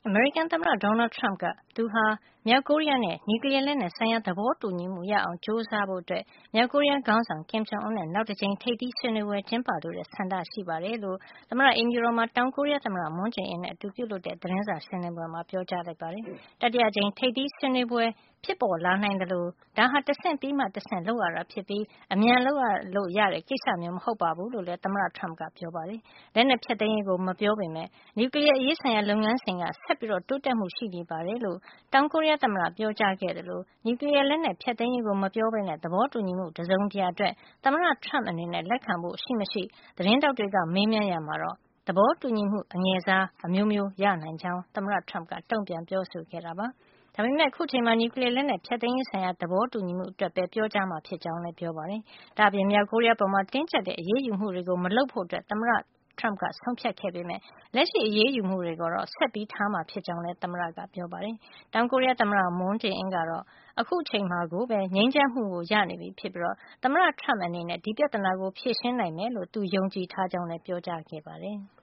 အမေရိကန်သမ္မတ Donald Trump က သူဟာ မြောက်ကိုရီးယားနဲ့ နျူကလီးယားလက်နက်ဆိုင်ရာ သဘောတူညီမှုရအောင် ကြိုးစားဖို့ မြောက်ကိုရီးယားခေါင်းဆောင် Kim Jong Un နဲ့ နောက်တကြိမ် ထိပ်သီးဆွေးနွေးပွဲ ကျင်းပလိုတဲ့ ဆန္ဒရှိတယ်လို့ သမ္မတအိမ်ဖြူတော်မှာ တောင်ကိုရီးယားသမ္မတ Moon Jae-in နဲ့ အတူပြုလုပ်တဲ့ သတင်းစာရှင်းလင်းပွဲမှာ ပြောကြားလိုက်ပါတယ်။ တတိယအကြိမ် ထိပ်သီးဆွေးနွေးပွဲ ဖြစ်ပေါ်လာနိုင်သလို ဒါဟာ တဆင့်ပြီးမှတဆင့် လုပ်ရတာဖြစ်ပြီး အမြန်လုပ်လို့ရတဲ့ ကိစ္စမျိုး မဟုတ်ပါဘူးလို့လည်း သမ္မတ Trump ကပြောပါတယ်။ လက်နက်ဖျက်သိမ်းရေးကို မပြောပေမယ့် နျူကလီးယားအရေးဆိုင်ရာ လုပ်ငန်းစဉ်က ဆက်ပြီး တိုးတက်မှုရှိနေတယ်လို့ တောင်ကိုရီးယားသမ္မတ ပြောကြားခဲ့သလို နျူကလီးယားလက်နက်ဖျက်သိမ်းရေးကို မပြောဘဲ သဘောတူညီမှု တစုံတရာအတွက် သမ္မတ Trump အနေနဲ့ လက်ခံဖို့ ရှိမရှိ သတင်းထောက်တွေက မေးမြန်းရာမှာတော့ သဘောတူညီမှု အငယ်စား အမျိုးမျိုးရနိုင်ကြောင်း သမ္မတ Trump က တုန့်ပြန်ပြောဆိုခဲ့တာပါ။ ဒါပေမယ့် အခုအချိန်မှာ နျူကလီးယားလက်နက်ဖျက်သိမ်းရေးဆိုင်ရာ သဘောတူညီမှုအတွက်ပဲ ပြောကြားမှာ ဖြစ်ကြောင်းလည်း ပြောပါတယ်။ ဒါ့အပြင် မြောက်ကိုရီးယားအပေါ် တင်းကျပ်တဲ့ အရေးယူမှုတွေ မလုပ်ဖို့ သမ္မတ Trump က ဆုံးဖြတ်ခဲ့ပေမယ့် လက်ရှိ အရေးယူမှုတွေကိုတော့ ဆက်ထားမှာ ဖြစ်ကြောင်းလည်း သမ္မတက ပြောပါတယ်။ တောင်ကိုရီးယားသမ္မတ Moon Jae-in ကတော့ အခုအချိန်မှာကိုပဲ ငြိမ်းချမ်းမှုရနေပြီဖြစ်ပြီး သမ္မတ Trump အနေနဲ့ ဒီပြဿနာကို ဖြေရှင်းနိုင်မယ်လို့ သူယုံကြည်ထားကြောင်းလည်း ပြောကြားခဲ့ပါတယ်။